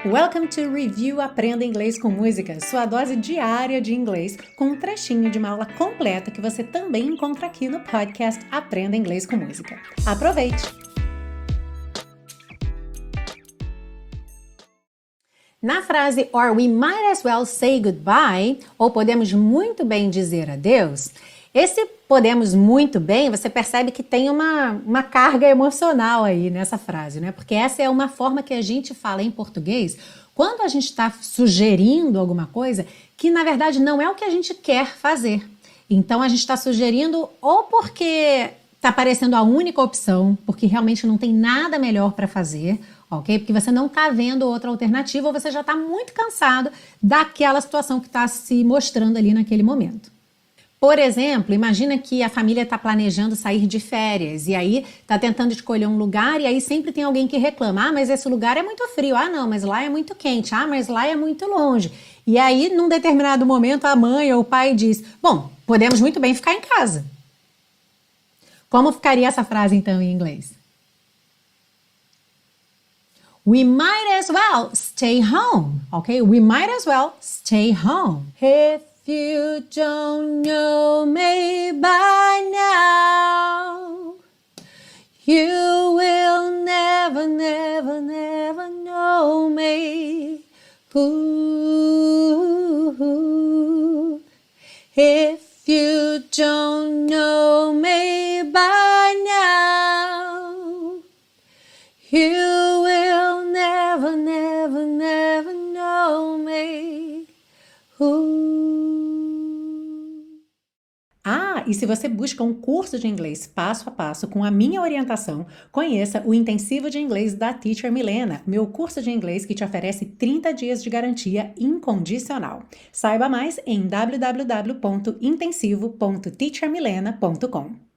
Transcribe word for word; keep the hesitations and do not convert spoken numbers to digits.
Welcome to Review Aprenda Inglês com Música, sua dose diária de inglês, com um trechinho de uma aula completa que você também encontra aqui no podcast Aprenda Inglês com Música. Aproveite! Na frase or we might as well say goodbye, ou podemos muito bem dizer adeus, esse podemos muito bem, você percebe que tem uma, uma carga emocional aí nessa frase, né? Porque essa é uma forma que a gente fala em português quando a gente está sugerindo alguma coisa que na verdade não é o que a gente quer fazer. Então a gente está sugerindo ou porque está parecendo a única opção, porque realmente não tem nada melhor para fazer, ok? Porque você não está vendo outra alternativa ou você já está muito cansado daquela situação que está se mostrando ali naquele momento. Por exemplo, imagina que a família está planejando sair de férias e aí está tentando escolher um lugar e aí sempre tem alguém que reclama, ah, mas esse lugar é muito frio, ah não, mas lá é muito quente, ah, mas lá é muito longe. E aí, num determinado momento, a mãe ou o pai diz, bom, podemos muito bem ficar em casa. Como ficaria essa frase então em inglês? We might as well stay home, ok? We might as well stay home. If you don't know me by now, you will never, never, never know me. Ooh, if you don't know me by now, you will never, never, never know me. Ooh. Ah, e se você busca um curso de inglês passo a passo com a minha orientação, conheça o Intensivo de Inglês da Teacher Milena, meu curso de inglês que te oferece trinta dias de garantia incondicional. Saiba mais em w w w ponto intensivo ponto teacher milena ponto com.